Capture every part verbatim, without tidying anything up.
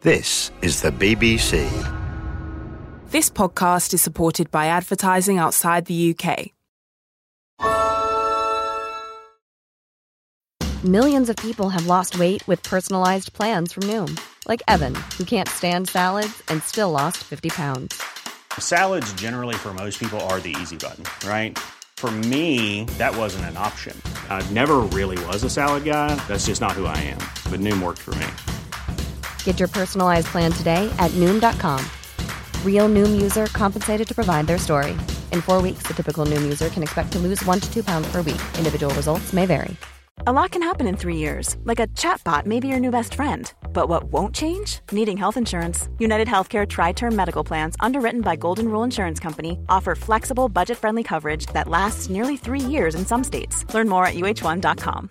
This is the B B C. This podcast is supported by advertising outside the U K. Millions of people have lost weight with personalized plans from Noom. Like Evan, who can't stand salads and still lost fifty pounds. Salads generally for most people are the easy button, right? For me, that wasn't an option. I never really was a salad guy. That's just not who I am. But Noom worked for me. Get your personalized plan today at Noom dot com. Real Noom user compensated to provide their story. In four weeks, the typical Noom user can expect to lose one to two pounds per week. Individual results may vary. A lot can happen in three years, like a chatbot may be your new best friend. But what won't change? Needing health insurance. United Healthcare Tri-Term Medical Plans, underwritten by Golden Rule Insurance Company, offer flexible, budget-friendly coverage that lasts nearly three years in some states. Learn more at U H one dot com.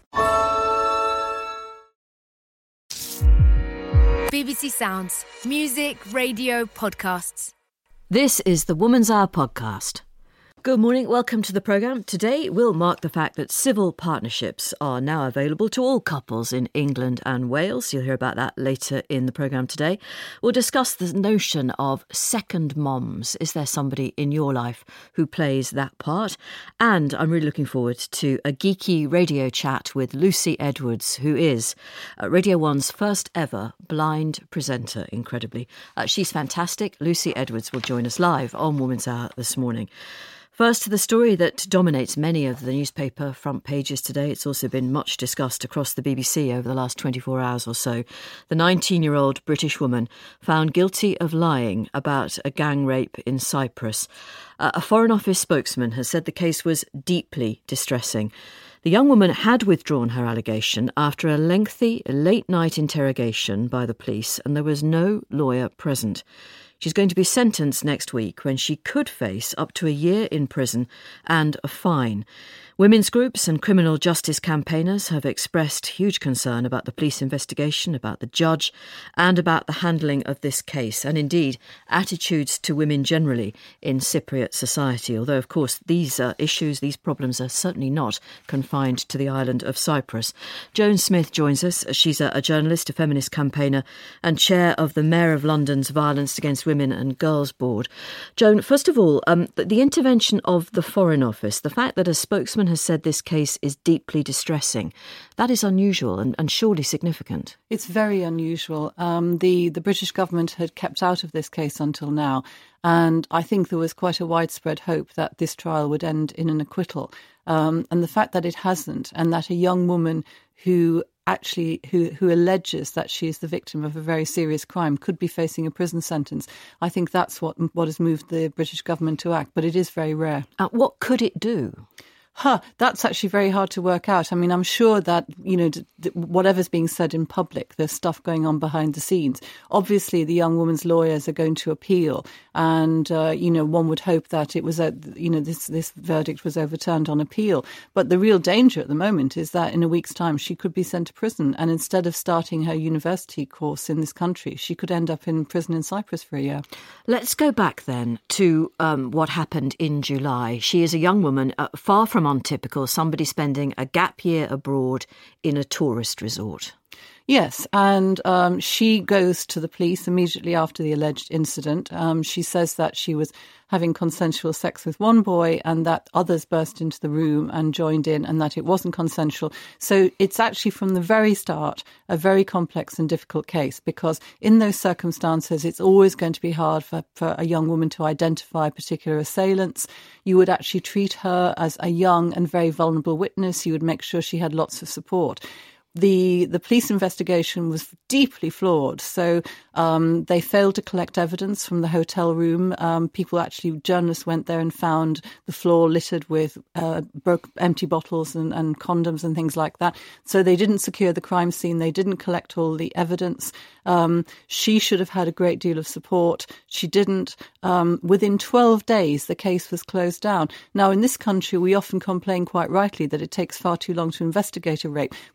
B B C Sounds. Music, radio, podcasts. This is the Woman's Hour podcast. Good morning, welcome to the programme. Today we'll mark the fact that civil partnerships are now available to all couples in England and Wales. You'll hear about that later in the programme today. We'll discuss the notion of second moms. Is there somebody in your life who plays that part? And I'm really looking forward to a geeky radio chat with Lucy Edwards, who is uh, Radio one's first ever blind presenter, incredibly. Uh, she's fantastic. Lucy Edwards will join us live on Woman's Hour this morning. First to the story that dominates many of the newspaper front pages today. It's also been much discussed across the B B C over the last twenty-four hours or so. The nineteen-year-old British woman found guilty of lying about a gang rape in Cyprus. Uh, a Foreign Office spokesman has said the case was deeply distressing. The young woman had withdrawn her allegation after a lengthy late-night interrogation by the police, and there was no lawyer present. She's going to be sentenced next week when she could face up to a year in prison and a fine. Women's groups and criminal justice campaigners have expressed huge concern about the police investigation, about the judge, and about the handling of this case, and indeed attitudes to women generally in Cypriot society. Although, of course, these uh, issues, these problems are certainly not confined to the island of Cyprus. Joan Smith joins us. She's a, a journalist, a feminist campaigner, and chair of the Mayor of London's Violence Against Women and Girls Board. Joan, first of all, um, the, the intervention of the Foreign Office, the fact that a spokesman has said this case is deeply distressing, that is unusual and, and surely significant. It's very unusual. Um, the, the British government had kept out of this case until now, and I think there was quite a widespread hope that this trial would end in an acquittal. Um, and the fact that it hasn't, and that a young woman who actually who, who alleges that she is the victim of a very serious crime could be facing a prison sentence, I think that's what what has moved the British government to act. But it is very rare. Uh, what could it do? Huh, that's actually very hard to work out. I mean, I'm sure that, you know, d- d- whatever's being said in public, there's stuff going on behind the scenes. Obviously, the young woman's lawyers are going to appeal. And, uh, you know, one would hope that it was, a, you know, this, this verdict was overturned on appeal. But the real danger at the moment is that in a week's time, she could be sent to prison. And instead of starting her university course in this country, she could end up in prison in Cyprus for a year. Let's go back then to um, what happened in July. She is a young woman, uh, far from untypical, somebody spending a gap year abroad in a tourist resort. Yes, and um, she goes to the police immediately after the alleged incident. Um, she says that she was having consensual sex with one boy and that others burst into the room and joined in and that it wasn't consensual. So it's actually from the very start a very complex and difficult case, because in those circumstances it's always going to be hard for, for a young woman to identify particular assailants. You would actually treat her as a young and very vulnerable witness. You would make sure she had lots of support. The the police investigation was deeply flawed. So um, they failed to collect evidence from the hotel room. Um, people actually, journalists went there and found the floor littered with uh, broke, empty bottles and, and condoms and things like that. So they didn't secure the crime scene. They didn't collect all the evidence. Um, she should have had a great deal of support. She didn't. Um, within twelve days, the case was closed down. Now, in this country, we often complain quite rightly that it takes far too long to investigate a rape. But you could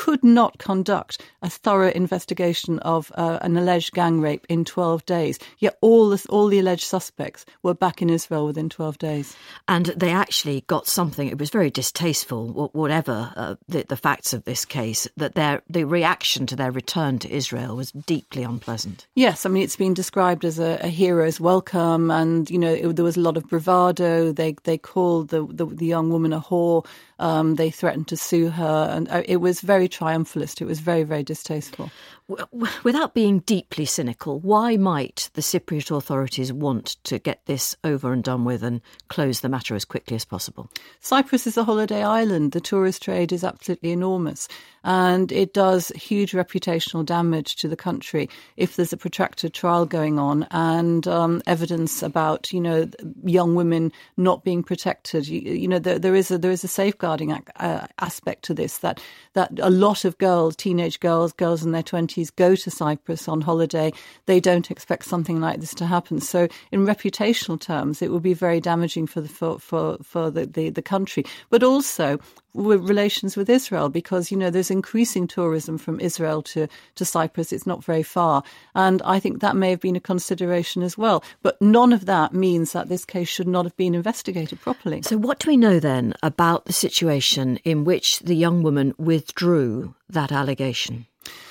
could not conduct a thorough investigation of uh, an alleged gang rape in twelve days. Yet all the, all the alleged suspects were back in Israel within twelve days. And they actually got something, it was very distasteful, whatever uh, the, the facts of this case, that their the reaction to their return to Israel was deeply unpleasant. Yes, I mean, it's been described as a, a hero's welcome, and, you know, it, there was a lot of bravado. They they called the, the, the young woman a whore. Um, they threatened to sue her, and it was very triumphalist. It was very, very distasteful. Without being deeply cynical, why might the Cypriot authorities want to get this over and done with and close the matter as quickly as possible? Cyprus is a holiday island. The tourist trade is absolutely enormous, and it does huge reputational damage to the country if there's a protracted trial going on and um, evidence about, you know, young women not being protected. You, you know, there, there is a there is a safeguarding ac- uh, aspect to this, that that a lot of girls, teenage girls, girls in their twenties, go to Cyprus on holiday. They don't expect something like this to happen. So in reputational terms, it will be very damaging for the for for, for the, the, the country, but also with relations with Israel, because, you know, there's increasing tourism from Israel to, to Cyprus. It's not very far. And I think that may have been a consideration as well. But none of that means that this case should not have been investigated properly. So what do we know then about the situation in which the young woman withdrew that allegation?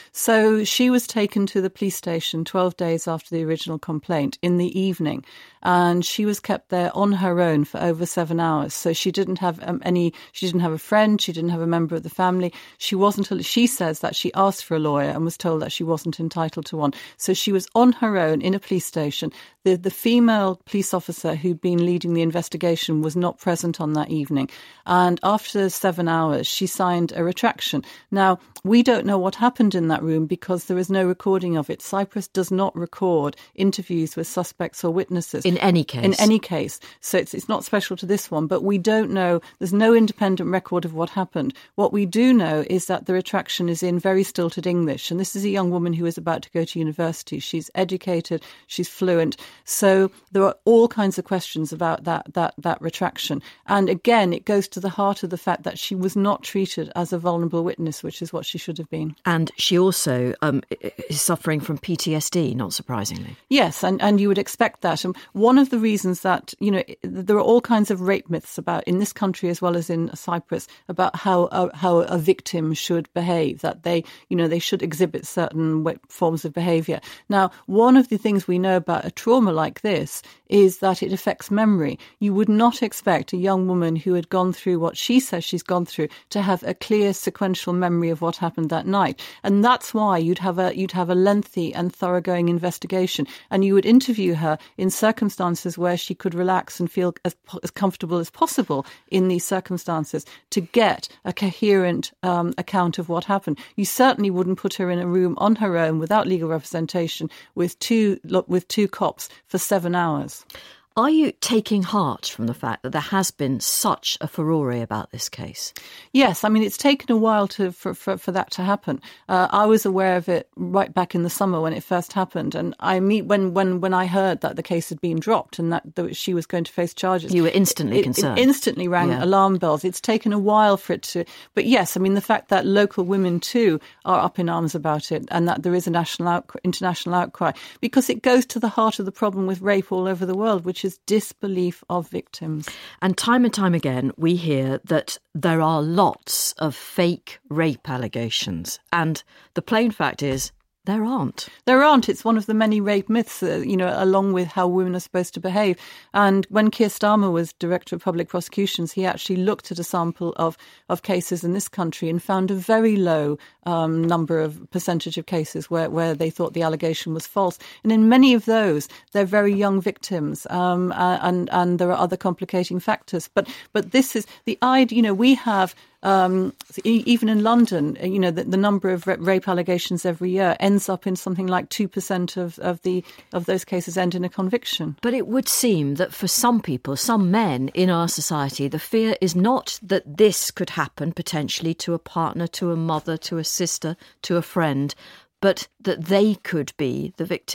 So she was taken to the police station twelve days after the original complaint in the evening, and she was kept there on her own for over seven hours. So she didn't have um, any, she didn't have a friend, she didn't have a member of the family. She wasn't, she says that she asked for a lawyer and was told that she wasn't entitled to one. So she was on her own in a police station. The, the female police officer who'd been leading the investigation was not present on that evening. And after seven hours, she signed a retraction. Now, we don't know what happened in that room because there is no recording of it. Cyprus does not record interviews with suspects or witnesses. In any case. In any case. So it's, it's not special to this one, but we don't know. There's no independent record of what happened. What we do know is that the retraction is in very stilted English. And this is a young woman who is about to go to university. She's educated. She's fluent. So there are all kinds of questions about that, that, that retraction. And again, it goes to the heart of the fact that she was not treated as a vulnerable witness, which is what she should have been. And she also um, is suffering from P T S D, not surprisingly. Yes, and, and you would expect that. And one of the reasons that, you know, there are all kinds of rape myths about, in this country as well as in Cyprus, about how a, how a victim should behave, that they, you know, they should exhibit certain forms of behaviour. Now, one of the things we know about a trauma like this is that it affects memory. You would not expect a young woman who had gone through what she says she's gone through to have a clear sequential memory of what happened that night. And that's why you'd have a you'd have a lengthy and thoroughgoing investigation, and you would interview her in circumstances where she could relax and feel as, as comfortable as possible in these circumstances to get a coherent um, account of what happened. You certainly wouldn't put her in a room on her own without legal representation with two with two cops for seven hours. Are you taking heart from the fact that there has been such a furore about this case? Yes, I mean, it's taken a while to for, for, for that to happen. Uh, I was aware of it right back in the summer when it first happened. And I meet when, when, when I heard that the case had been dropped and that, that she was going to face charges. You were instantly it, concerned. It instantly rang yeah. alarm bells. It's taken a while for it to... But yes, I mean, the fact that local women too are up in arms about it and that there is a national outcry, international outcry, because it goes to the heart of the problem with rape all over the world, which is disbelief of victims. And time and time again, we hear that there are lots of fake rape allegations. And the plain fact is, there aren't. There aren't. It's one of the many rape myths, uh, you know, along with how women are supposed to behave. And when Keir Starmer was Director of Public Prosecutions, he actually looked at a sample of, of cases in this country and found a very low um, number of percentage of cases where, where they thought the allegation was false. And in many of those, they're very young victims um, uh, and, and there are other complicating factors. But, but this is the idea, you know, we have... Um, even in London, you know, the, the number of rape allegations every year ends up in something like two percent of, of the of those cases end in a conviction. But it would seem that for some people, some men in our society, the fear is not that this could happen potentially to a partner, to a mother, to a sister, to a friend, but that they could be the victim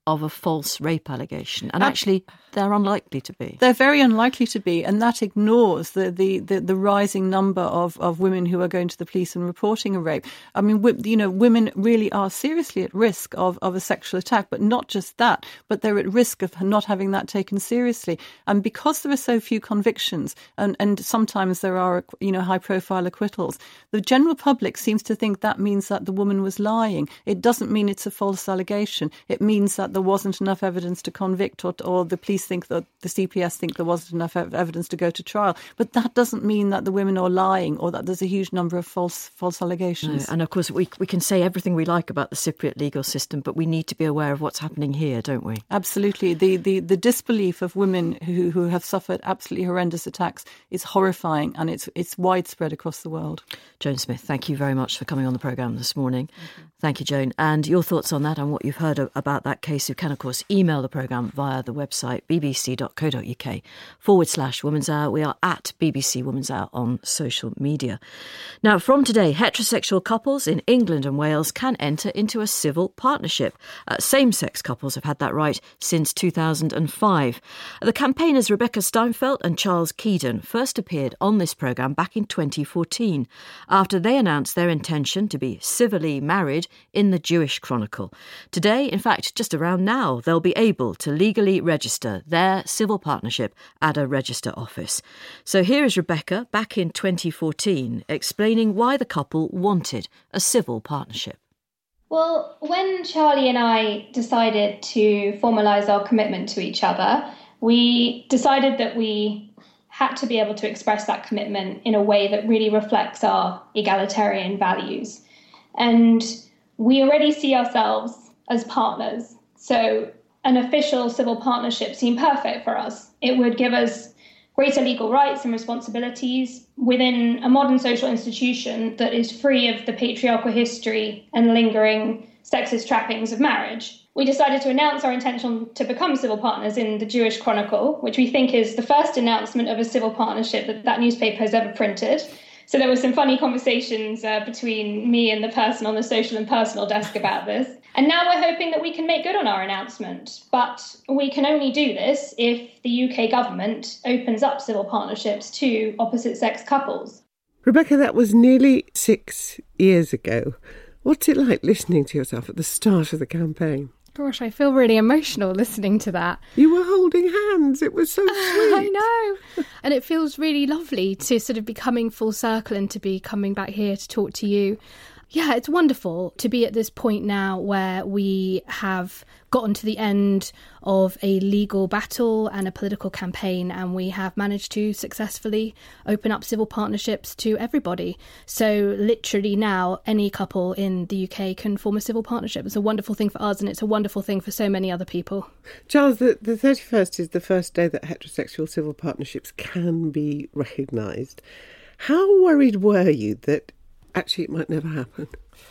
of a false rape allegation. And actually, they're unlikely to be. They're very unlikely to be, and that ignores the the, the, the rising number of, of women who are going to the police and reporting a rape. I mean, you know, women really are seriously at risk of, of a sexual attack, but not just that, but they're at risk of not having that taken seriously. And because there are so few convictions, and, and sometimes there are, you know, high-profile acquittals, the general public seems to think that means that the woman was lying. It doesn't mean it's a false allegation. It means that there wasn't enough evidence to convict, or, or the police think that the C P S think there wasn't enough evidence to go to trial. But that doesn't mean that the women are lying or that there's a huge number of false false allegations. No, and of course, we we can say everything we like about the Cypriot legal system, but we need to be aware of what's happening here, don't we? Absolutely. The the, the disbelief of women who, who have suffered absolutely horrendous attacks is horrifying, and it's it's widespread across the world. Joan Smith, thank you very much for coming on the programme this morning. Mm-hmm. Thank you, Joan. And your thoughts on that and what you've heard about that case, you can, of course, email the programme via the website bbc.co.uk forward slash Woman's Hour. We are at B B C Woman's Hour on social media. Now, from today, heterosexual couples in England and Wales can enter into a civil partnership. Uh, same-sex couples have had that right since two thousand five. The campaigners Rebecca Steinfeld and Charles Keedon first appeared on this programme back in twenty fourteen, after they announced their intention to be civilly married in the Jewish Chronicle. Today, in fact, just around now, they'll be able to legally register their civil partnership at a register office. So here is Rebecca back in twenty fourteen explaining why the couple wanted a civil partnership. Well, when Charlie and I decided to formalise our commitment to each other, we decided that we had to be able to express that commitment in a way that really reflects our egalitarian values. And we already see ourselves as partners. So an official civil partnership seemed perfect for us. It would give us greater legal rights and responsibilities within a modern social institution that is free of the patriarchal history and lingering sexist trappings of marriage. We decided to announce our intention to become civil partners in the Jewish Chronicle, which we think is the first announcement of a civil partnership that that newspaper has ever printed. So there were some funny conversations uh, between me and the person on the social and personal desk about this. And now we're hoping that we can make good on our announcement. But we can only do this if the U K government opens up civil partnerships to opposite-sex couples. Rebecca, that was nearly six years ago. What's it like listening to yourself at the start of the campaign? Gosh, I feel really emotional listening to that. You were holding hands. It was so sweet. I know. And it feels really lovely to sort of be coming full circle and to be coming back here to talk to you. Yeah, it's wonderful to be at this point now where we have gotten to the end of a legal battle and a political campaign, and we have managed to successfully open up civil partnerships to everybody. So literally now any couple in the U K can form a civil partnership. It's a wonderful thing for us, and it's a wonderful thing for so many other people. Charles, the, the thirty-first is the first day that heterosexual civil partnerships can be recognised. How worried were you that actually it might never happen?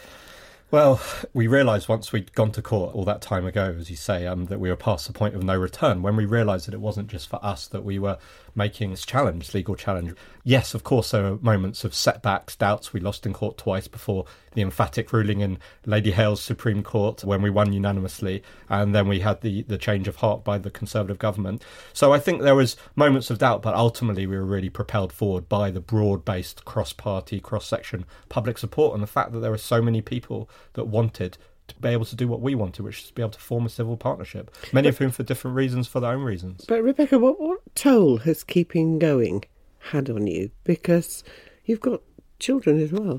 Well, we realised once we'd gone to court all that time ago, as you say, um, that we were past the point of no return. When we realised that it wasn't just for us, that we were making this challenge, legal challenge. Yes, of course, there were moments of setbacks, doubts. We lost in court twice before the emphatic ruling in Lady Hale's Supreme Court when we won unanimously. And then we had the, the change of heart by the Conservative government. So I think there was moments of doubt, but ultimately we were really propelled forward by the broad-based cross-party, cross-section public support and the fact that there were so many people that wanted to be able to do what we wanted, which is to be able to form a civil partnership, many but, of whom for different reasons, for their own reasons. But Rebecca, what, what toll has keeping going had on you? Because you've got children as well.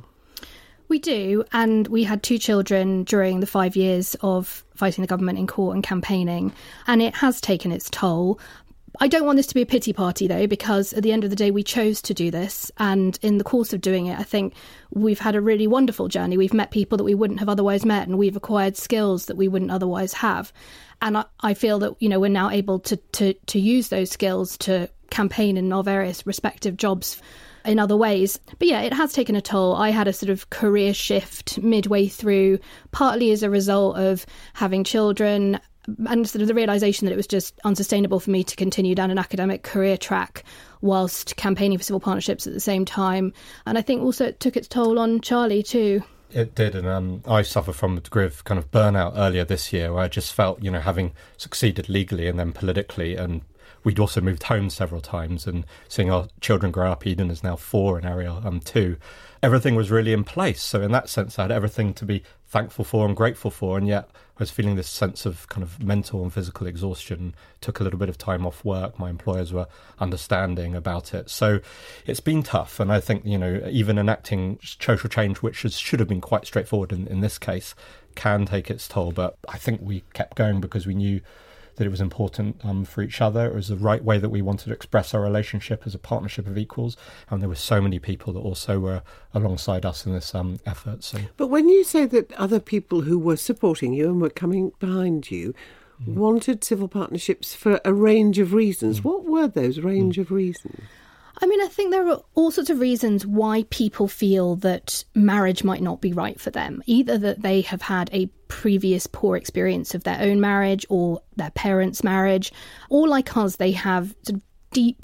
We do, and we had two children during the five years of fighting the government in court and campaigning, and it has taken its toll. I don't want this to be a pity party, though, because at the end of the day, we chose to do this. And in the course of doing it, I think we've had a really wonderful journey. We've met people that we wouldn't have otherwise met, and we've acquired skills that we wouldn't otherwise have. And I, I feel that, you know, we're now able to, to, to use those skills to campaign in our various respective jobs in other ways. But yeah, it has taken a toll. I had a sort of career shift midway through, partly as a result of having children, and sort of the realisation that it was just unsustainable for me to continue down an academic career track whilst campaigning for civil partnerships at the same time. And I think also it took its toll on Charlie too. It did, and um, I suffer from a degree of kind of burnout earlier this year where I just felt, you know, having succeeded legally and then politically, and we'd also moved home several times and seeing our children grow up. Eden is now four and Ariel um, two. Everything was really in place. So in that sense, I had everything to be thankful for and grateful for, and yet I was feeling this sense of kind of mental and physical exhaustion. Took a little bit of time off work. My employers were understanding about it. So it's been tough. And I think, you know, even enacting social change, which is, should have been quite straightforward in, in this case, can take its toll. But I think we kept going because we knew that it was important um, for each other. It was the right way that we wanted to express our relationship as a partnership of equals. And there were so many people that also were alongside us in this um, effort. So. But when you say that other people who were supporting you and were coming behind you mm. wanted civil partnerships for a range of reasons, mm. what were those range mm. of reasons? I mean, I think there are all sorts of reasons why people feel that marriage might not be right for them. Either that they have had a previous poor experience of their own marriage or their parents' marriage, or like us, they have sort of deep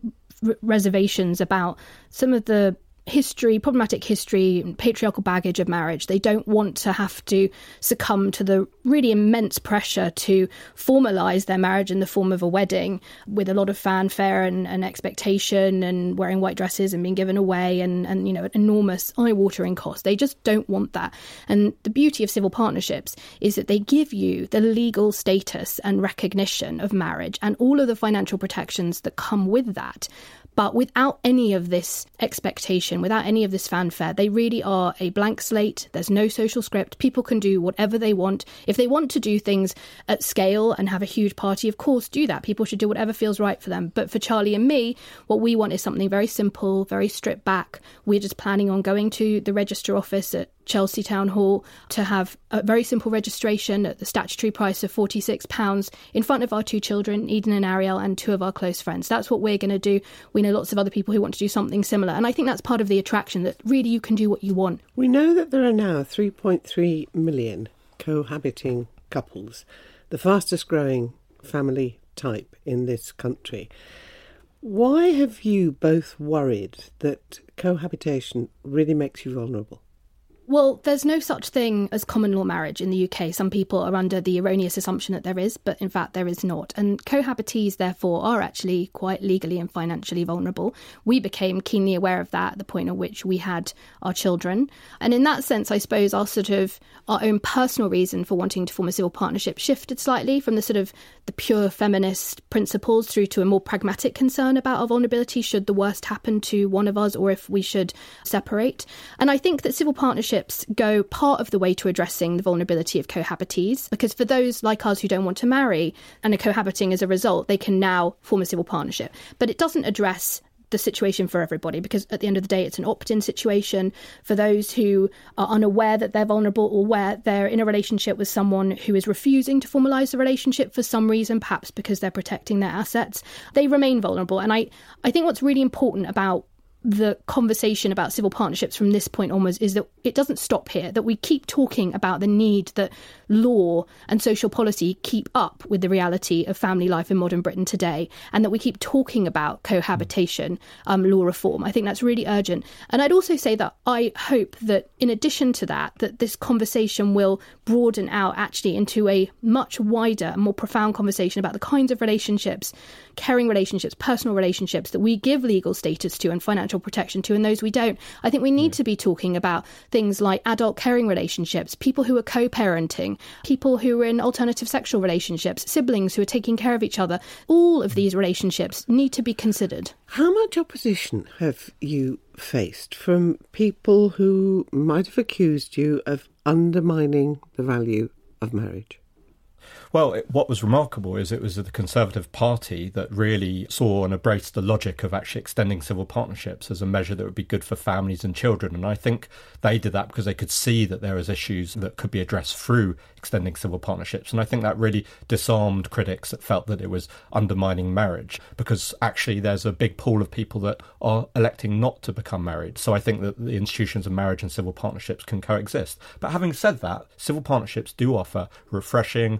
r- reservations about some of the history, problematic history, and patriarchal baggage of marriage. They don't want to have to succumb to the really immense pressure to formalise their marriage in the form of a wedding with a lot of fanfare and, and expectation and wearing white dresses and being given away and, and, you know, enormous eye-watering cost. They just don't want that. And the beauty of civil partnerships is that they give you the legal status and recognition of marriage and all of the financial protections that come with that. But without any of this expectation, without any of this fanfare, they really are a blank slate. There's no social script. People can do whatever they want. If they want to do things at scale and have a huge party, of course, do that. People should do whatever feels right for them. But for Charlie and me, what we want is something very simple, very stripped back. We're just planning on going to the register office at Chelsea Town Hall to have a very simple registration at the statutory price of forty-six pounds in front of our two children, Eden and Ariel, and two of our close friends. That's what we're going to do. We know lots of other people who want to do something similar. And I think that's part of the attraction, that really you can do what you want. We know that there are now three point three million cohabiting couples, the fastest growing family type in this country. Why have you both worried that cohabitation really makes you vulnerable? Well, there's no such thing as common law marriage in the U K. Some people are under the erroneous assumption that there is, but in fact there is not. And cohabitees, therefore, are actually quite legally and financially vulnerable. We became keenly aware of that at the point at which we had our children. And in that sense, I suppose our sort of our own personal reason for wanting to form a civil partnership shifted slightly from the sort of the pure feminist principles through to a more pragmatic concern about our vulnerability should the worst happen to one of us or if we should separate. And I think that civil partnerships go part of the way to addressing the vulnerability of cohabitees, because for those like us who don't want to marry and are cohabiting as a result, they can now form a civil partnership. But it doesn't address the situation for everybody, because at the end of the day, it's an opt-in situation for those who are unaware that they're vulnerable or where they're in a relationship with someone who is refusing to formalise the relationship for some reason, perhaps because they're protecting their assets. They remain vulnerable. And I, I think what's really important about the conversation about civil partnerships from this point onwards is that it doesn't stop here, that we keep talking about the need that law and social policy keep up with the reality of family life in modern Britain today, and that we keep talking about cohabitation um, law reform. I think that's really urgent. And I'd also say that I hope that in addition to that, that this conversation will broaden out actually into a much wider and more profound conversation about the kinds of relationships, caring relationships, personal relationships that we give legal status to and financial protection to, and those we don't. I think we need to be talking about things like adult caring relationships, people who are co-parenting, people who are in alternative sexual relationships, siblings who are taking care of each other. All of these relationships need to be considered. How much opposition have you faced from people who might have accused you of undermining the value of marriage? Well, it, what was remarkable is it was the Conservative Party that really saw and embraced the logic of actually extending civil partnerships as a measure that would be good for families and children. And I think they did that because they could see that there was issues that could be addressed through extending civil partnerships. And I think that really disarmed critics that felt that it was undermining marriage, because actually there's a big pool of people that are electing not to become married. So I think that the institutions of marriage and civil partnerships can coexist. But having said that, civil partnerships do offer refreshing, modern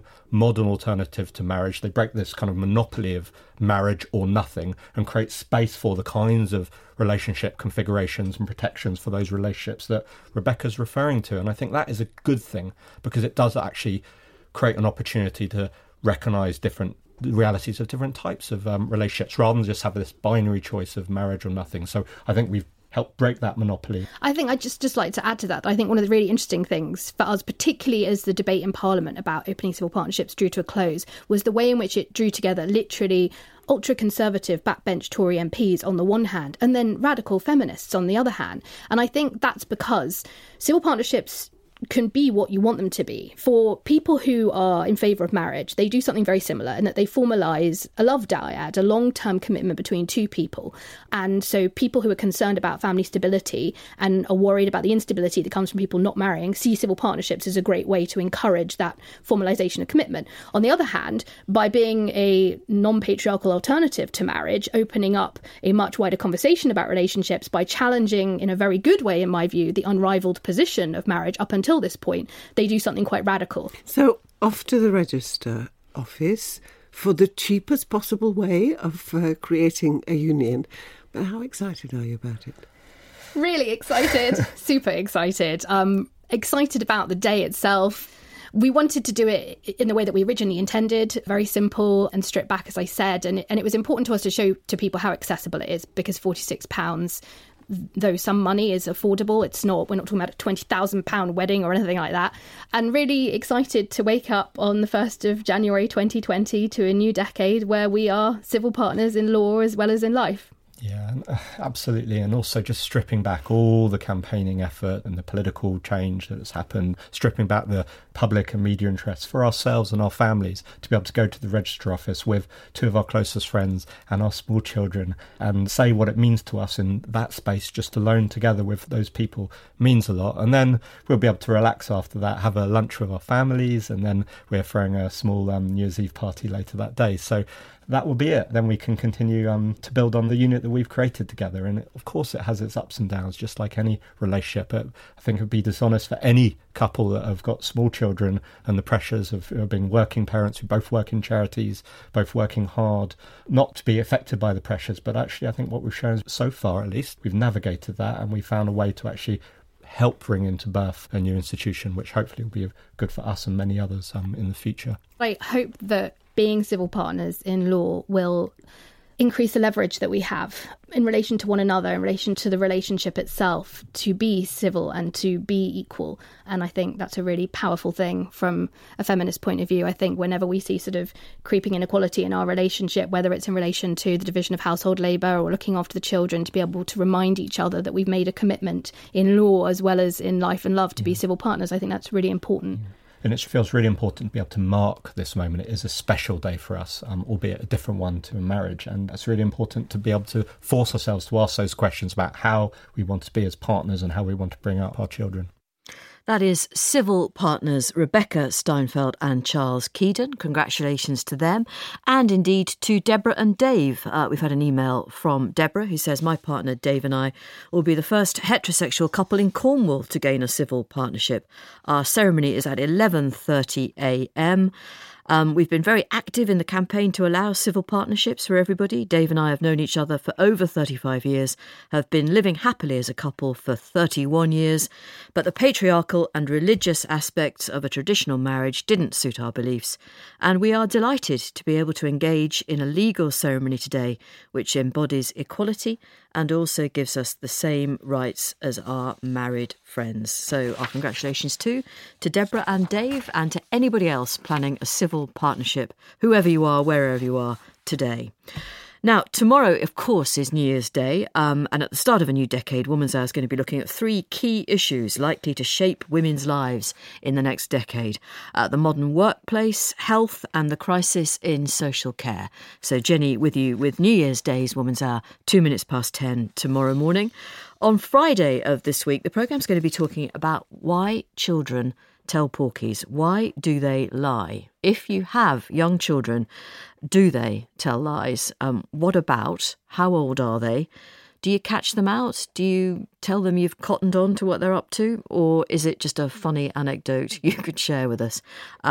modern alternative to marriage. They break this kind of monopoly of marriage or nothing and create space for the kinds of relationship configurations and protections for those relationships that Rebecca's referring to. And I think that is a good thing, because it does actually create an opportunity to recognise different realities of different types of um, relationships, rather than just have this binary choice of marriage or nothing. So I think we've helped break that monopoly. I think I'd just, just like to add to that. I think one of the really interesting things for us, particularly as the debate in Parliament about opening civil partnerships drew to a close, was the way in which it drew together literally ultra-conservative backbench Tory M Ps on the one hand, and then radical feminists on the other hand. And I think that's because civil partnerships can be what you want them to be. For people who are in favour of marriage, they do something very similar in that they formalise a love dyad, a long-term commitment between two people. And so people who are concerned about family stability and are worried about the instability that comes from people not marrying see civil partnerships as a great way to encourage that formalisation of commitment. On the other hand, by being a non-patriarchal alternative to marriage, opening up a much wider conversation about relationships by challenging, in a very good way in my view, the unrivalled position of marriage up until Until this point, they do something quite radical. So off to the Register Office for the cheapest possible way of uh, creating a union. But how excited are you about it? Really excited, super excited. Um, excited about the day itself. We wanted to do it in the way that we originally intended, very simple and stripped back, as I said. And, and it was important to us to show to people how accessible it is, because forty-six pounds, though some money is affordable, it's not, we're not talking about a twenty thousand pounds wedding or anything like that. And really excited to wake up on the first of January twenty twenty to a new decade where we are civil partners in law as well as in life. Yeah, absolutely. And also just stripping back all the campaigning effort and the political change that's happened, stripping back the public and media interests for ourselves and our families to be able to go to the Register Office with two of our closest friends and our small children and say what it means to us in that space, just alone together with those people, means a lot. And then we'll be able to relax after that, have a lunch with our families, and then we're throwing a small um, New Year's Eve party later that day. So that will be it. Then we can continue um, to build on the unit that we've created together. And it, of course, it has its ups and downs, just like any relationship. But I think it would be dishonest for any couple that have got small children and the pressures of you know, being working parents who both work in charities, both working hard, not to be affected by the pressures. But actually, I think what we've shown so far, at least, we've navigated that and we found a way to actually help bring into birth a new institution, which hopefully will be good for us and many others um, in the future. I hope that being civil partners in law will increase the leverage that we have in relation to one another, in relation to the relationship itself, to be civil and to be equal. And I think that's a really powerful thing from a feminist point of view. I think whenever we see sort of creeping inequality in our relationship, whether it's in relation to the division of household labour or looking after the children, to be able to remind each other that we've made a commitment in law as well as in life and love to be civil partners, I think that's really important. Yeah. And it feels really important to be able to mark this moment. It is a special day for us, um, albeit a different one to a marriage. And it's really important to be able to force ourselves to ask those questions about how we want to be as partners and how we want to bring up our children. That is civil partners Rebecca Steinfeld and Charles Keedon. Congratulations to them. And indeed to Deborah and Dave. Uh, we've had an email from Deborah who says, my partner Dave and I will be the first heterosexual couple in Cornwall to gain a civil partnership. Our ceremony is at eleven thirty a m. Um, we've been very active in the campaign to allow civil partnerships for everybody. Dave and I have known each other for over thirty-five years, have been living happily as a couple for thirty-one years, but the patriarchal and religious aspects of a traditional marriage didn't suit our beliefs, and we are delighted to be able to engage in a legal ceremony today which embodies equality and also gives us the same rights as our married friends. So our congratulations too to Deborah and Dave and to anybody else planning a civil partnership, whoever you are, wherever you are today. Now, tomorrow, of course, is New Year's Day, um, and at the start of a new decade, Woman's Hour is going to be looking at three key issues likely to shape women's lives in the next decade. Uh, the modern workplace, health, and the crisis in social care. So, Jenny, with you with New Year's Day's Woman's Hour, two minutes past ten tomorrow morning. On Friday of this week, the programme's going to be talking about why children tell porkies. Why do they lie? If you have young children, do they tell lies? Um, what about? How old are they? Do you catch them out? Do you tell them you've cottoned on to what they're up to? Or is it just a funny anecdote you could share with us? Um,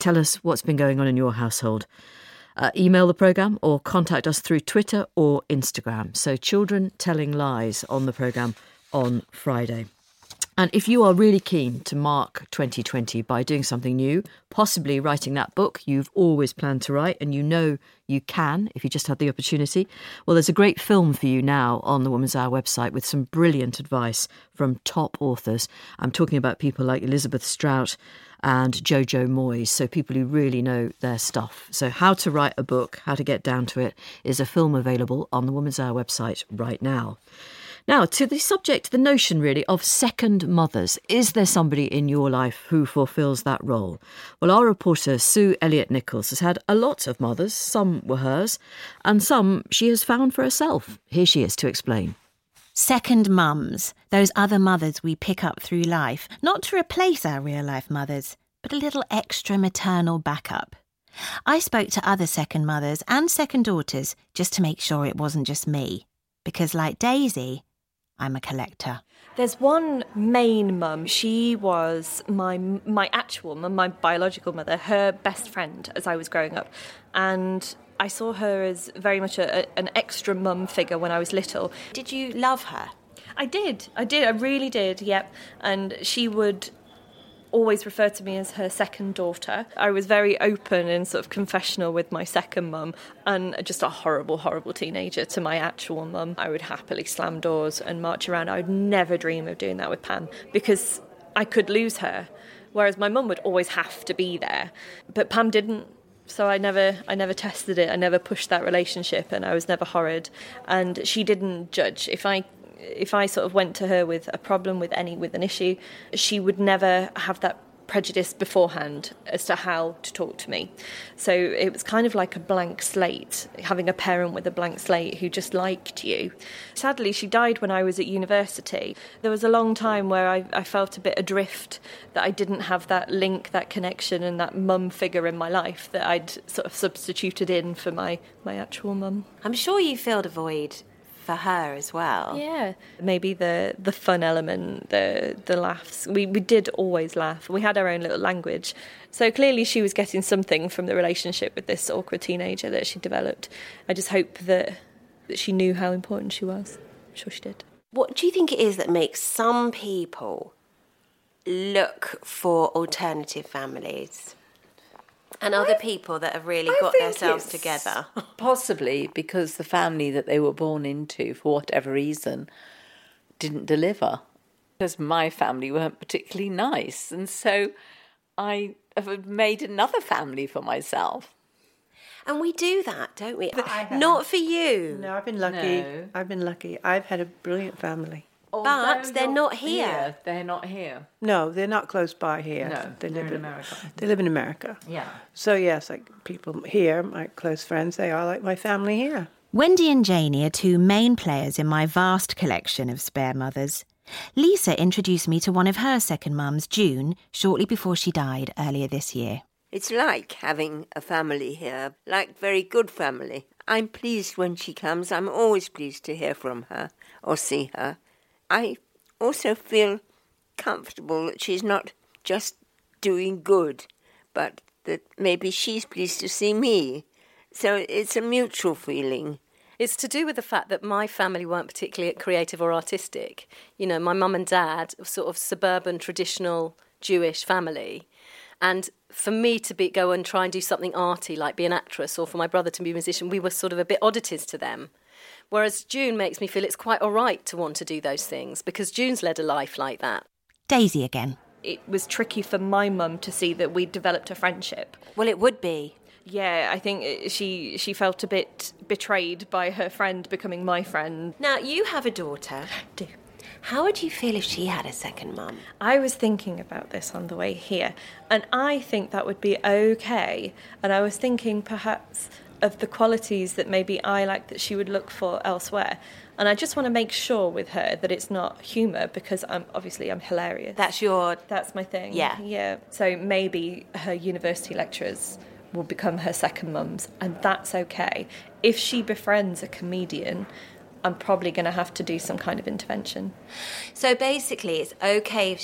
Tell us what's been going on in your household. Uh, email the programme or contact us through Twitter or Instagram. So Children Telling Lies on the programme on Friday. And if you are really keen to mark twenty twenty by doing something new, possibly writing that book you've always planned to write, and you know you can if you just had the opportunity, well, there's a great film for you now on the Woman's Hour website with some brilliant advice from top authors. I'm talking about people like Elizabeth Strout and Jojo Moyes, so people who really know their stuff. So How to Write a Book, How to Get Down to It is a film available on the Woman's Hour website right now. Now, to the subject, the notion really of second mothers. Is there somebody in your life who fulfills that role? Well, our reporter, Sue Elliott-Nichols, has had a lot of mothers. Some were hers, and some she has found for herself. Here she is to explain. Second mums, those other mothers we pick up through life, not to replace our real-life mothers, but a little extra maternal backup. I spoke to other second mothers and second daughters just to make sure it wasn't just me. Because like Daisy, I'm a collector. There's one main mum. She was my my actual mum, my biological mother, her best friend as I was growing up. And I saw her as very much a, a, an extra mum figure when I was little. Did you love her? I did. I did. I really did, yep. And she would always refer to me as her second daughter. I was very open and sort of confessional with my second mum, and just a horrible, horrible teenager to my actual mum. I would happily slam doors and march around. I would never dream of doing that with Pam because I could lose her, whereas my mum would always have to be there. But Pam didn't. So I never I never tested it. I never pushed that relationship, and I was never horrid. And she didn't judge. If I If I sort of went to her with a problem, with any with an issue, she would never have that prejudice beforehand as to how to talk to me. So it was kind of like a blank slate, having a parent with a blank slate who just liked you. Sadly, she died when I was at university. There was a long time where I, I felt a bit adrift, that I didn't have that link, that connection and that mum figure in my life that I'd sort of substituted in for my, my actual mum. I'm sure you filled a void for her as well. Yeah. Maybe the the fun element, the the laughs. We we did always laugh. We had our own little language. So clearly she was getting something from the relationship with this awkward teenager that she developed. I just hope that, that she knew how important she was. I'm sure she did. What do you think it is that makes some people look for alternative families? And other people that have really I got think themselves it's together. Possibly because the family that they were born into, for whatever reason, didn't deliver. Because my family weren't particularly nice. And so I have made another family for myself. And we do that, don't we? I Not for you. No, I've been lucky. No. I've been lucky. I've had a brilliant family. But they're not here. here. They're not here. No, they're not close by here. No, they live in America. They live in America. Yeah. So yes, like people here, my close friends, they are like my family here. Wendy and Janie are two main players in my vast collection of spare mothers. Lisa introduced me to one of her second mums, June, shortly before she died earlier this year. It's like having a family here, like very good family. I'm pleased when she comes. I'm always pleased to hear from her or see her. I also feel comfortable that she's not just doing good, but that maybe she's pleased to see me. So it's a mutual feeling. It's to do with the fact that my family weren't particularly creative or artistic. You know, my mum and dad were sort of suburban, traditional Jewish family. And for me to be go and try and do something arty, like be an actress, or for my brother to be a musician, we were sort of a bit oddities to them. Whereas June makes me feel it's quite all right to want to do those things, because June's led a life like that. Daisy again. It was tricky for my mum to see that we'd developed a friendship. Well, it would be. Yeah, I think she she felt a bit betrayed by her friend becoming my friend. Now, you have a daughter. I do. How would you feel if she had a second mum? I was thinking about this on the way here, and I think that would be okay. And I was thinking perhaps of the qualities that maybe I like that she would look for elsewhere. And I just want to make sure with her that it's not humour, because I'm obviously I'm hilarious. That's your... That's my thing. Yeah. Yeah. So maybe her university lecturers will become her second mums, and that's okay. If she befriends a comedian, I'm probably going to have to do some kind of intervention. So basically, it's okay if she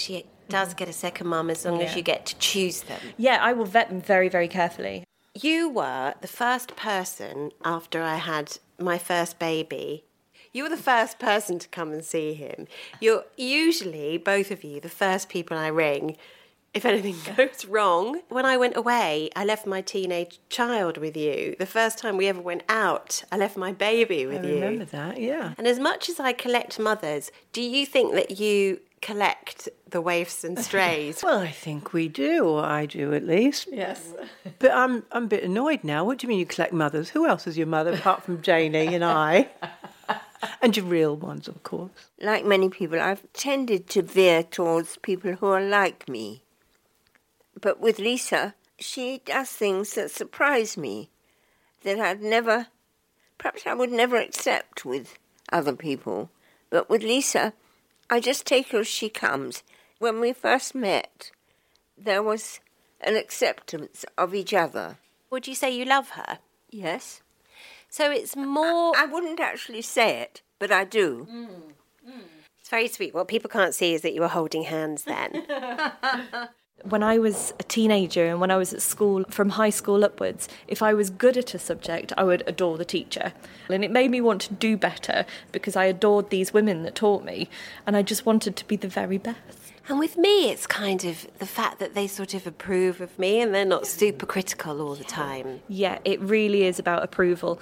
does get a second mum as long Yeah. as you get to choose them. Yeah, I will vet them very, very carefully. You were the first person after I had my first baby. You were the first person to come and see him. You're usually, both of you, the first people I ring if anything goes wrong. When I went away, I left my teenage child with you. The first time we ever went out, I left my baby with I you. remember that, yeah. And as much as I collect mothers, do you think that you collect the waifs and strays? Well, I think we do, or I do at least. Yes. But I'm I'm a bit annoyed now. What do you mean you collect mothers? Who else is your mother apart from Janie and I? And your real ones, of course. Like many people, I've tended to veer towards people who are like me. But with Lisa, she does things that surprise me, that I'd never, perhaps I would never accept with other people. But with Lisa, I just take her as she comes. When we first met, there was an acceptance of each other. Would you say you love her? Yes. So it's more... I, I wouldn't actually say it, but I do. Mm. Mm. It's very sweet. What people can't see is that you were holding hands then. When I was a teenager and when I was at school, from high school upwards, if I was good at a subject, I would adore the teacher. And it made me want to do better because I adored these women that taught me and I just wanted to be the very best. And with me, it's kind of the fact that they sort of approve of me and they're not super critical all the time. Yeah, it really is about approval.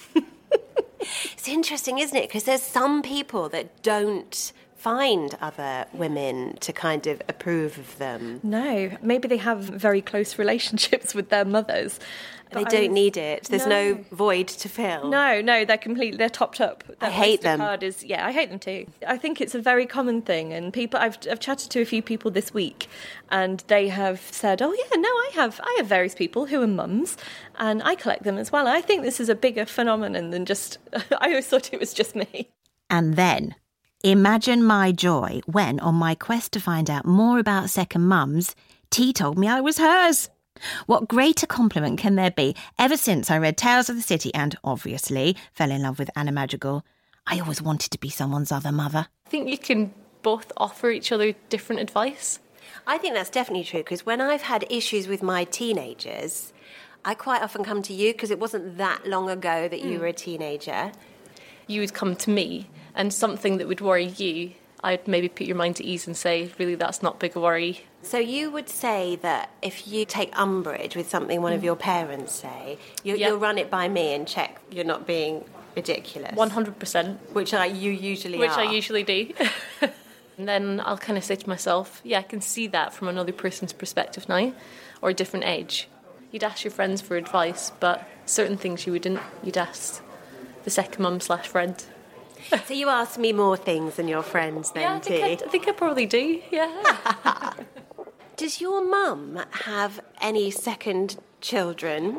It's interesting, isn't it? Because there's some people that don't find other women to kind of approve of them. No, maybe they have very close relationships with their mothers. They But don't I was- need it. There's no. no void to fill. No, no, they're completely, they're topped up. I Their hate Oyster them. Card is, yeah, I hate them too. I think it's a very common thing, and people, I've, I've chatted to a few people this week, and they have said, oh yeah, no, I have, I have various people who are mums, and I collect them as well. I think this is a bigger phenomenon than just, I always thought it was just me. And then, imagine my joy when, on my quest to find out more about second mums, T told me I was hers. What greater compliment can there be? Ever since I read Tales of the City and, obviously, fell in love with Anna Madrigal, I always wanted to be someone's other mother. I think you can both offer each other different advice. I think that's definitely true, because when I've had issues with my teenagers, I quite often come to you, because it wasn't that long ago that you Mm. were a teenager. You would come to me, and something that would worry you, I'd maybe put your mind to ease and say, really, that's not big a worry. So you would say that if you take umbrage with something one of your parents say, you, Yep. you'll run it by me and check you're not being ridiculous. one hundred percent. Which I, you usually Which are. I usually do. And then I'll kind of say to myself, yeah, I can see that from another person's perspective now, or a different age. You'd ask your friends for advice, but certain things you wouldn't. You'd ask the second mum slash friend. So you ask me more things than your friends then, Yeah, I think, T? I, I think I probably do, yeah. Does your mum have any second children?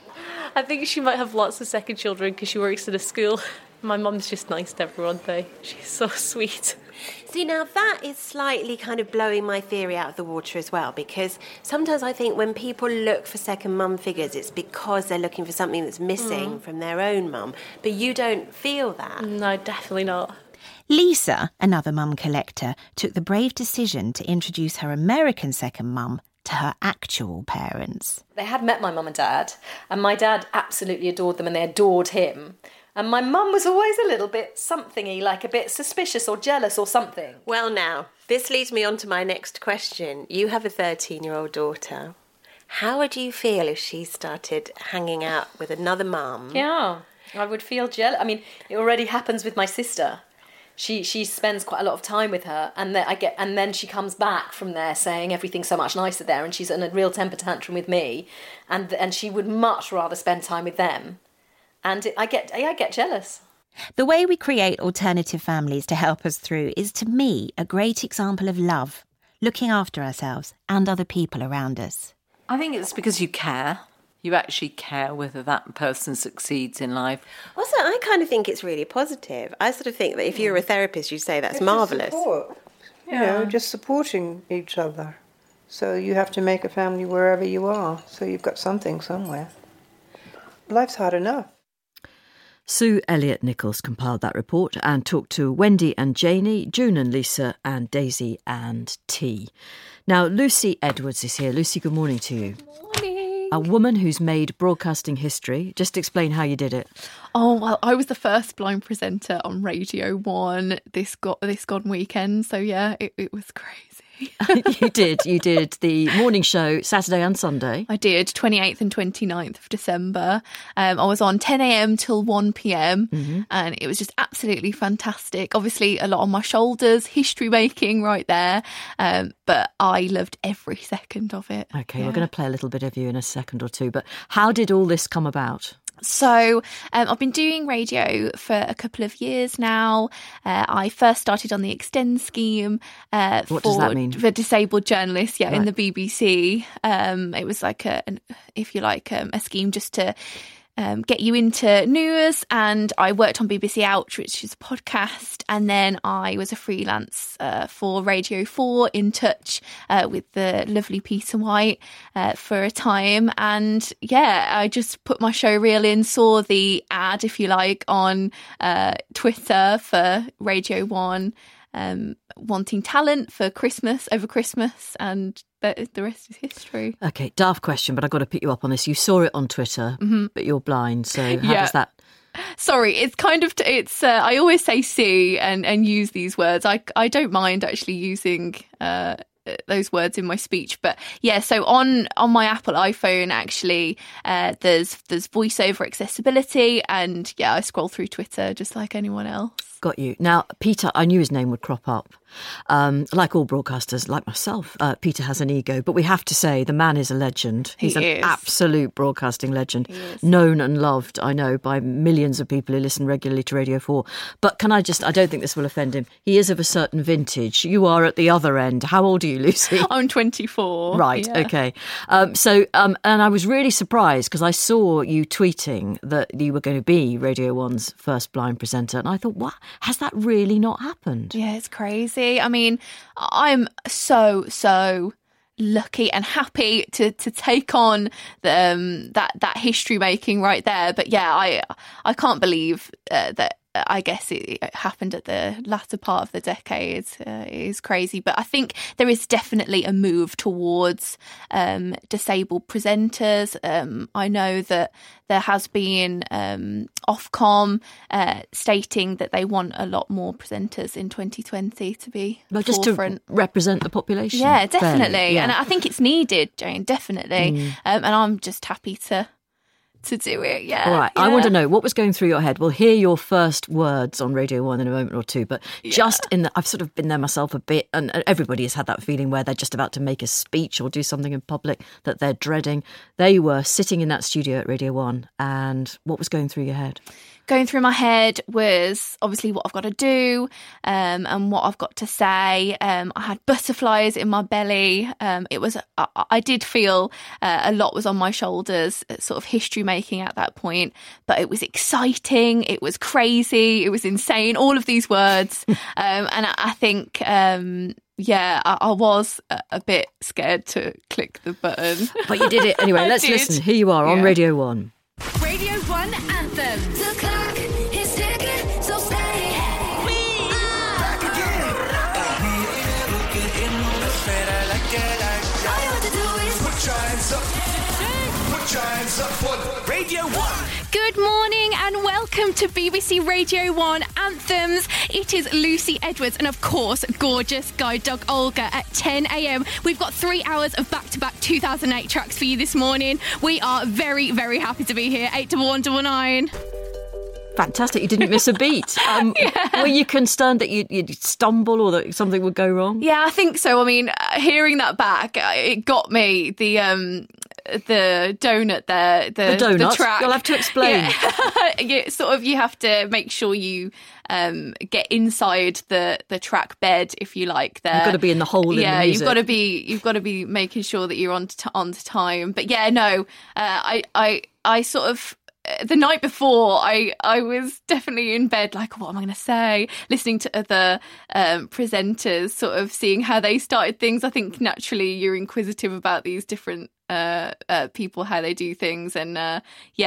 I think she might have lots of second children because she works at a school. My mum's just nice to everyone, though. She's so sweet. See, now that is slightly kind of blowing my theory out of the water as well, because sometimes I think when people look for second mum figures, it's because they're looking for something that's missing Mm. from their own mum. But you don't feel that. No, definitely not. Lisa, another mum collector, took the brave decision to introduce her American second mum to her actual parents. They had met my mum and dad, and my dad absolutely adored them and they adored him. And my mum was always a little bit somethingy, like a bit suspicious or jealous or something. Well, now, this leads me on to my next question. You have a thirteen-year-old daughter. How would you feel if she started hanging out with another mum? Yeah, I would feel jealous. I mean, it already happens with my sister. She she spends quite a lot of time with her, and then I get and then she comes back from there saying everything's so much nicer there, and she's in a real temper tantrum with me, and and she would much rather spend time with them, and it, I get I get jealous. The way we create alternative families to help us through is, to me, a great example of love, looking after ourselves and other people around us. I think it's because you care. You actually care whether that person succeeds in life. Also, I kind of think it's really positive. I sort of think that if you're a therapist, you'd say that's It's a marvellous. support, you know, just supporting each other. So you have to make a family wherever you are. So you've got something somewhere. Life's hard enough. Sue Elliott-Nichols compiled that report and talked to Wendy and Janie, June and Lisa, and Daisy and T. Now, Lucy Edwards is here. Lucy, good morning to you. Morning. A woman who's made broadcasting history. Just explain how you did it. Oh, well, I was the first blind presenter on Radio one this got this gone weekend. So, yeah, it, it was crazy. You did. You did the morning show Saturday and Sunday. I did, twenty-eighth and twenty-ninth of December. Um, I was on ten a.m. till one p.m. Mm-hmm. and it was just absolutely fantastic. Obviously, a lot on my shoulders, history making right there. Um, but I loved every second of it. OK, yeah. We're going to play a little bit of you in a second or two. But how did all this come about? So um, I've been doing radio for a couple of years now. Uh, I first started on the Extend scheme uh, what for, does that mean? for disabled journalists, yeah, right. in the B B C. Um, it was like, a, an, if you like, um, a scheme just to Um, get you into news, and I worked on B B C Ouch, which is a podcast, and then I was a freelance uh, for Radio four in touch uh, with the lovely Peter White uh, for a time, and yeah, I just put my show reel in, saw the ad, if you like, on uh, Twitter for Radio one, um, wanting talent for Christmas, over Christmas, and the, the rest is history. OK, daft question, but I've got to pick you up on this. You saw it on Twitter, mm-hmm. but you're blind, so how yeah. does that... Sorry, it's kind of, it's, uh, I always say see and, and use these words. I, I don't mind actually using uh, those words in my speech. But yeah, so on, on my Apple iPhone, actually, uh, there's, there's voiceover accessibility, and yeah, I scroll through Twitter just like anyone else. Got you. Now, Peter, I knew his name would crop up. Um, like all broadcasters, like myself, uh, Peter has an ego, but we have to say the man is a legend. He's he an is. absolute broadcasting legend, known and loved, I know, by millions of people who listen regularly to Radio four. But can I just, I don't think this will offend him. He is of a certain vintage. You are at the other end. How old are you, Lucy? I'm twenty-four. Right, yeah. OK. Um, so, um, and I was really surprised because I saw you tweeting that you were going to be Radio one's first blind presenter. And I thought, what? Has that really not happened? Yeah, it's crazy. I mean, I'm so, so lucky and happy to to take on the, um, that that history making right there. But yeah, I I can't believe uh, that. I guess it happened at the latter part of the decade. Uh, it is crazy. But I think there is definitely a move towards um, disabled presenters. Um, I know that there has been um, Ofcom uh, stating that they want a lot more presenters in twenty twenty to be well, just forefront. To represent the population. Yeah, definitely. Fairly, yeah. And I think it's needed, Jane, definitely. Mm. Um, and I'm just happy to... to do it, yeah. All right, yeah. I want to know what was going through your head. We'll hear your first words on Radio one in a moment or two, but yeah. just in the, I've sort of been there myself a bit, and everybody has had that feeling where they're just about to make a speech or do something in public that they're dreading. There you were, sitting in that studio at Radio one, and what was going through your head? Going through my head was obviously what I've got to do um, and what I've got to say. Um, I had butterflies in my belly. Um, it was I, I did feel uh, a lot was on my shoulders, sort of history making at that point. But it was exciting. It was crazy. It was insane. All of these words, um, and I, I think. Um, Yeah, I, I was a, a bit scared to click the button. But you did it anyway. Let's did. listen. Here you are on yeah. Radio one. Radio one Anthem. The clock is ticking, so stay. We are back again. We ain't never getting on the straight. I like it. All you have to do is put your hands up. Put your hands up for Radio one. Good morning and welcome to B B C Radio one Anthems. It is Lucy Edwards and, of course, gorgeous guide dog Olga at ten a.m. We've got three hours of back-to-back two thousand eight tracks for you this morning. We are very, very happy to be here. eight double one double nine. Fantastic. You didn't miss a beat. Um, yeah. Were you concerned that you'd, you'd stumble or that something would go wrong? Yeah, I think so. I mean, hearing that back, it got me. The um, the donut there, the, the donut. The track. You'll have to explain. Yeah. you, sort of, you have to make sure you um, get inside the, the track bed, if you like. There, you've got to be in the hole. In yeah, the music. you've got to be. You've got to be making sure that you're on to, on to time. But yeah, no, uh, I I I sort of. The night before, I, I was definitely in bed, like, what am I going to say? Listening to other um, presenters, sort of seeing how they started things. I think naturally you're inquisitive about these different uh, uh, people, how they do things. And uh, yeah,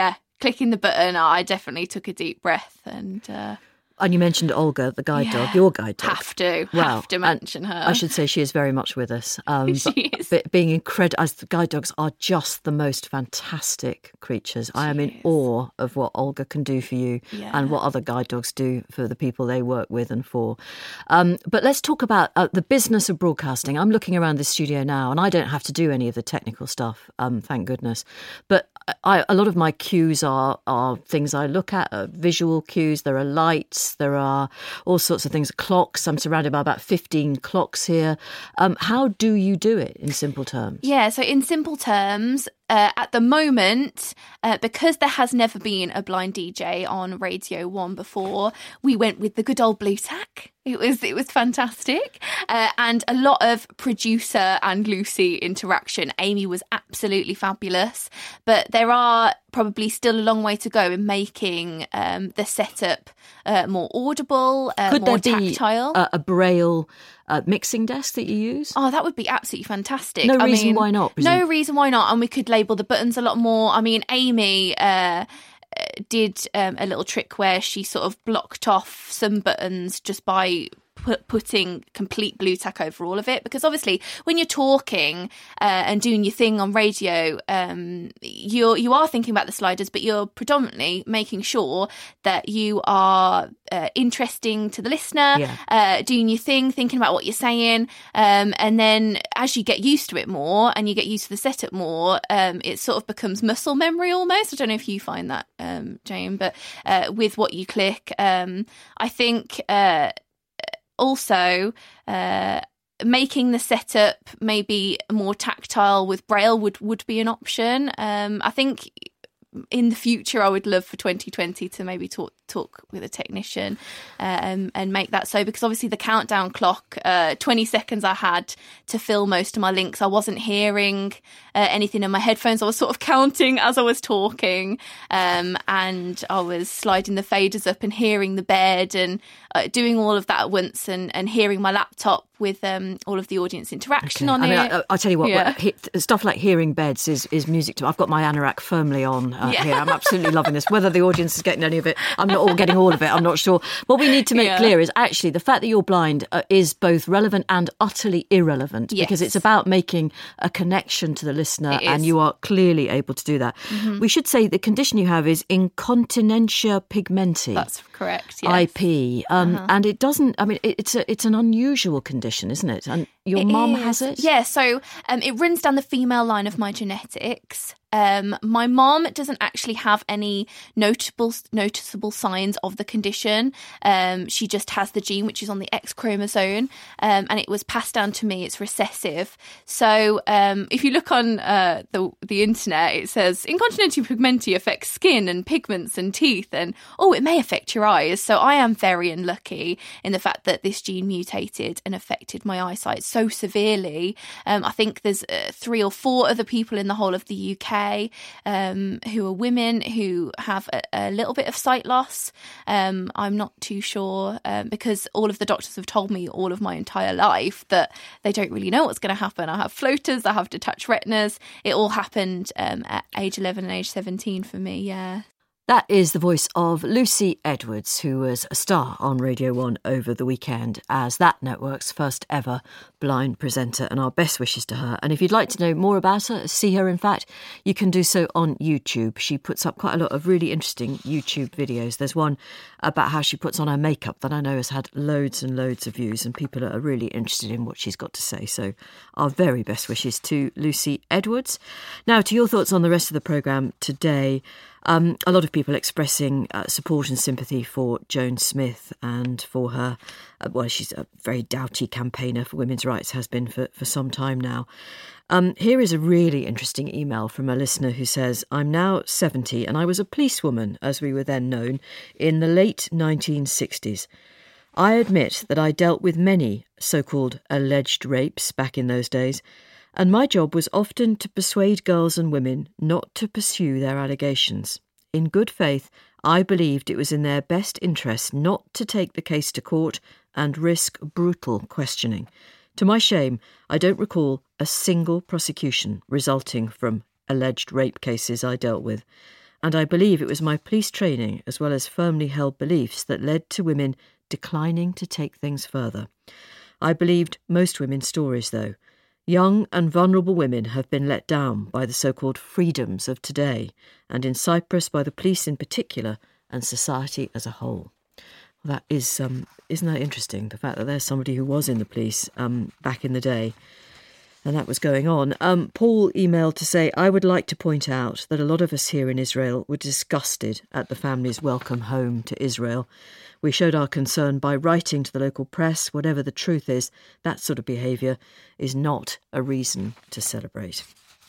clicking the button, I definitely took a deep breath and. Uh, And you mentioned Olga, the guide Yeah, dog, your guide dog. Have to, Well, have to mention her. I should say she is very much with us. Um, She but, is. but being incredible, as the guide dogs are just the most fantastic creatures. I am in awe of what Olga can do for you Yeah. and what other guide dogs do for the people they work with and for. Um, but let's talk about uh, the business of broadcasting. I'm looking around this studio now and I don't have to do any of the technical stuff, um, thank goodness. But I, a lot of my cues are, are things I look at, uh, visual cues. There are lights, there are all sorts of things, clocks. I'm surrounded by about fifteen clocks here. Um, how do you do it in simple terms? Yeah, so in simple terms, uh, at the moment, uh, because there has never been a blind D J on Radio One before, we went with the good old Blue Tack. It was it was fantastic, uh, and a lot of producer and Lucy interaction. Amy was absolutely fabulous, but there are probably still a long way to go in making um, the setup uh, more audible, uh, Could more there be tactile. a, a Braille uh, mixing desk that you use? Oh, that would be absolutely fantastic. No I reason mean, why not, No presume- reason why not. And we could label the buttons a lot more. I mean, Amy uh, did um, a little trick where she sort of blocked off some buttons just by put, putting complete blue tack over all of it. Because obviously, when you're talking uh, and doing your thing on radio, um, you're you are thinking about the sliders, but you're predominantly making sure that you are uh, interesting to the listener, Yeah. uh, doing your thing, thinking about what you're saying, um, and then as you get used to it more and you get used to the setup more, um, it sort of becomes muscle memory almost. I don't know if you find that, um, Jane, but uh, with what you click, um, I think uh, also uh, making the setup maybe more tactile with Braille would, would be an option. Um, I think in the future, I would love for twenty twenty to maybe talk talk with a technician um, and make that so, because obviously the countdown clock, uh, twenty seconds I had to fill most of my links. I wasn't hearing uh, anything in my headphones. I was sort of counting as I was talking, um, and I was sliding the faders up and hearing the bed and uh, doing all of that at once, and, and hearing my laptop with um, all of the audience interaction on I mean, it. I, I'll tell you what, Yeah. he- stuff like hearing beds is, is music to me. I've got my anorak firmly on uh, Yeah. here. I'm absolutely loving this. Whether the audience is getting any of it, I'm not all getting all of it, I'm not sure. What we need to make Yeah. clear is actually the fact that you're blind uh, is both relevant and utterly irrelevant, Yes. because it's about making a connection to the listener, It and is. you are clearly able to do that. Mhm. We should say the condition you have is incontinentia pigmenti. That's correct, yes. I P, um, Uh-huh. and it doesn't. I mean, it, it's a it's an unusual condition, isn't it? And your It mum is. has it. Yeah, so um, it runs down the female line of my genetics. Um, my mom doesn't actually have any notable noticeable signs of the condition. Um, she just has the gene, which is on the X chromosome, um, and it was passed down to me. It's recessive. So um, if you look on uh, the the internet, it says incontinentia pigmenti affects skin and pigments and teeth, and oh, it may affect your eyes. So I am very unlucky in the fact that this gene mutated and affected my eyesight so severely. Um, I think there's uh, three or four other people in the whole of the U K um, who are women who have a, a little bit of sight loss. Um, I'm not too sure um, because all of the doctors have told me all of my entire life that they don't really know what's going to happen. I have floaters, I have detached retinas. It all happened um, at age eleven and age seventeen for me, yeah. That is the voice of Lucy Edwards, who was a star on Radio one over the weekend as that network's first ever blind presenter, and our best wishes to her. And if you'd like to know more about her, see her in fact, you can do so on YouTube. She puts up quite a lot of really interesting YouTube videos. There's one about how she puts on her makeup that I know has had loads and loads of views, and people are really interested in what she's got to say. So our very best wishes to Lucy Edwards. Now to your thoughts on the rest of the programme today. Um, a lot of people expressing uh, support and sympathy for Joan Smith and for her, uh, well, she's a very doughty campaigner for women's rights, has been for, for some time now. Um, here is a really interesting email from a listener who says, I'm now seventy and I was a policewoman, as we were then known, in the late nineteen sixties. I admit that I dealt with many so-called alleged rapes back in those days, and my job was often to persuade girls and women not to pursue their allegations. In good faith, I believed it was in their best interest not to take the case to court and risk brutal questioning. To my shame, I don't recall a single prosecution resulting from alleged rape cases I dealt with. and I believe it was my police training as well as firmly held beliefs that led to women declining to take things further. I believed most women's stories, though. Young and vulnerable women have been let down by the so-called freedoms of today, and in Cyprus by the police in particular, and society as a whole. Well, that is, um, isn't that interesting, the fact that there's somebody who was in the police um, back in the day, and that was going on. Um, Paul emailed to say, I would like to point out that a lot of us here in Israel were disgusted at the family's welcome home to Israel. We showed our concern by writing to the local press. Whatever the truth is, that sort of behaviour is not a reason to celebrate.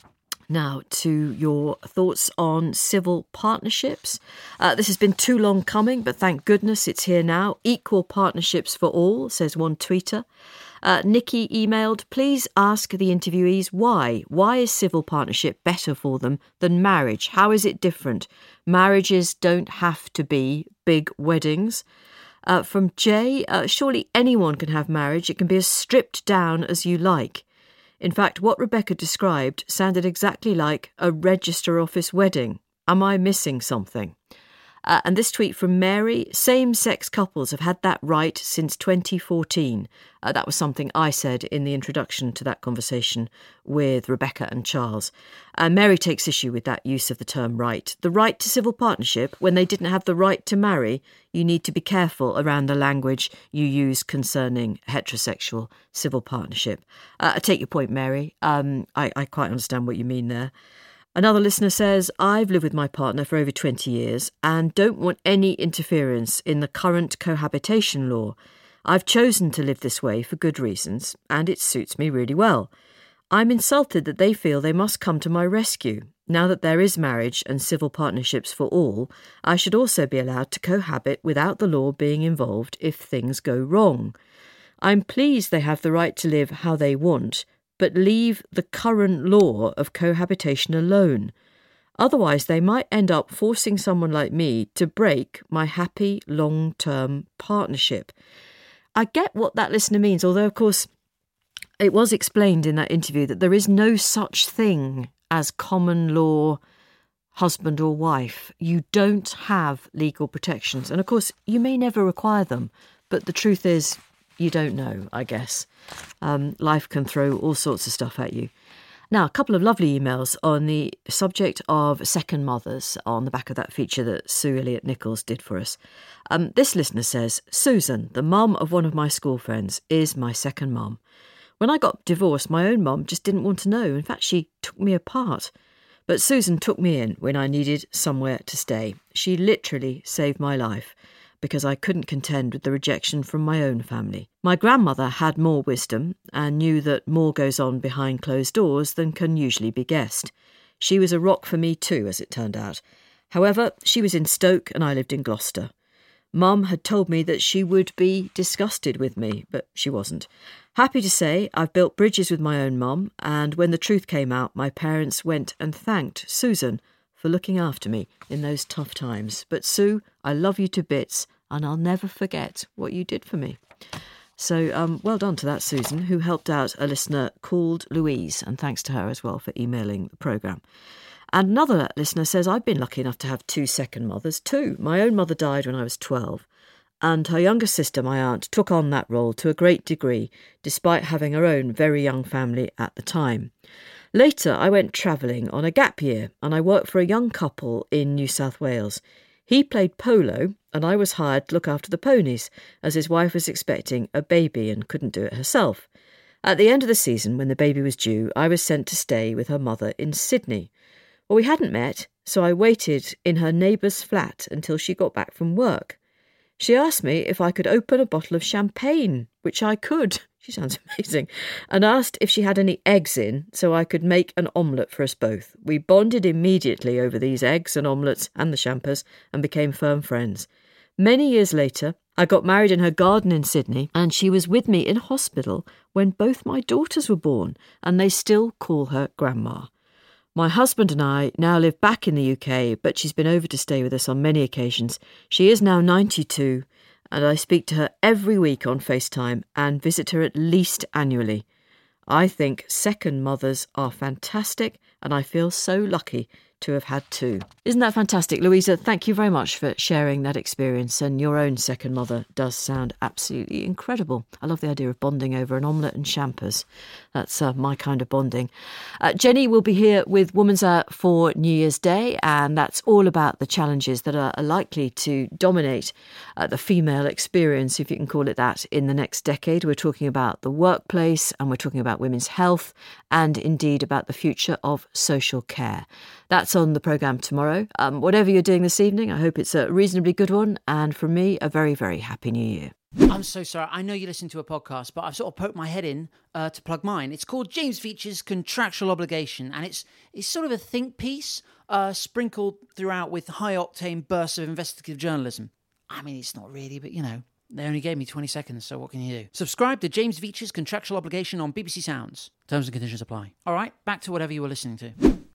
Now, to your thoughts on civil partnerships. Uh, this has been too long coming, but thank goodness it's here now. Equal partnerships for all, says one tweeter. Uh, Nikki emailed, please ask the interviewees why. Why is civil partnership better for them than marriage? How is it different? Marriages don't have to be big weddings. Uh, from Jay, uh, surely anyone can have marriage. It can be as stripped down as you like. In fact, what Rebecca described sounded exactly like a register office wedding. Am I missing something? Uh, and this tweet from Mary, same-sex couples have had that right since twenty fourteen. Uh, that was something I said in the introduction to that conversation with Rebecca and Charles. And Mary takes issue with that use of the term right. The right to civil partnership, when they didn't have the right to marry, you need to be careful around the language you use concerning heterosexual civil partnership. Uh, I take your point, Mary. Um, I, I quite understand what you mean there. Another listener says, I've lived with my partner for over twenty years and don't want any interference in the current cohabitation law. I've chosen to live this way for good reasons, and it suits me really well. I'm insulted that they feel they must come to my rescue. Now that there is marriage and civil partnerships for all, I should also be allowed to cohabit without the law being involved if things go wrong. I'm pleased they have the right to live how they want, but leave the current law of cohabitation alone. Otherwise, they might end up forcing someone like me to break my happy long-term partnership. I get what that listener means, although, of course, it was explained in that interview that there is no such thing as common law husband or wife. You don't have legal protections. And, of course, you may never require them, but the truth is, you don't know, I guess. Um, life can throw all sorts of stuff at you. Now, a couple of lovely emails on the subject of second mothers on the back of that feature that Sue Elliott-Nichols did for us. Um, this listener says, Susan, the mum of one of my school friends, is my second mum. When I got divorced, my own mum just didn't want to know. In fact, she took me apart. But Susan took me in when I needed somewhere to stay. She literally saved my life, because I couldn't contend with the rejection from my own family. My grandmother had more wisdom and knew that more goes on behind closed doors than can usually be guessed. She was a rock for me too, as it turned out. However, she was in Stoke and I lived in Gloucester. Mum had told me that she would be disgusted with me, but she wasn't. Happy to say I've built bridges with my own mum, and when the truth came out, my parents went and thanked Susan for looking after me in those tough times. But Sue, I love you to bits, and I'll never forget what you did for me. So um, well done to that Susan, who helped out a listener called Louise, and thanks to her as well for emailing the programme. And another listener says, I've been lucky enough to have two second mothers too. My own mother died when I was twelve, and her younger sister, my aunt, took on that role to a great degree, despite having her own very young family at the time. Later, I went travelling on a gap year, and I worked for a young couple in New South Wales. He played polo, and I was hired to look after the ponies, as his wife was expecting a baby and couldn't do it herself. At the end of the season, when the baby was due, I was sent to stay with her mother in Sydney. Well, we hadn't met, so I waited in her neighbour's flat until she got back from work. She asked me if I could open a bottle of champagne, which I could. She sounds amazing. And asked if she had any eggs in, so I could make an omelette for us both. We bonded immediately over these eggs and omelettes and the champers and became firm friends. Many years later, I got married in her garden in Sydney, and she was with me in hospital when both my daughters were born, and they still call her Grandma. My husband and I now live back in the U K, but she's been over to stay with us on many occasions. She is now ninety-two, and I speak to her every week on FaceTime and visit her at least annually. I think second mothers are fantastic, and I feel so lucky to have had two. Isn't that fantastic? Louisa, thank you very much for sharing that experience, and your own second mother does sound absolutely incredible. I love the idea of bonding over an omelette and champers. That's uh, my kind of bonding. Uh, Jenny will be here with Woman's Hour for New Year's Day, and that's all about the challenges that are likely to dominate uh, the female experience, if you can call it that, in the next decade. We're talking about the workplace, and we're talking about women's health, and indeed about the future of social care. That's on the programme tomorrow. Um, whatever you're doing this evening, I hope it's a reasonably good one, and from me, a very, very happy New Year. I'm so sorry. I know you listen to a podcast, but I've sort of poked my head in uh, to plug mine. It's called James Veitch's Contractual Obligation, and it's it's sort of a think piece uh, sprinkled throughout with high-octane bursts of investigative journalism. I mean, it's not really, but, you know, they only gave me twenty seconds, so what can you do? Subscribe to James Veitch's Contractual Obligation on B B C Sounds. Terms and conditions apply. All right, back to whatever you were listening to.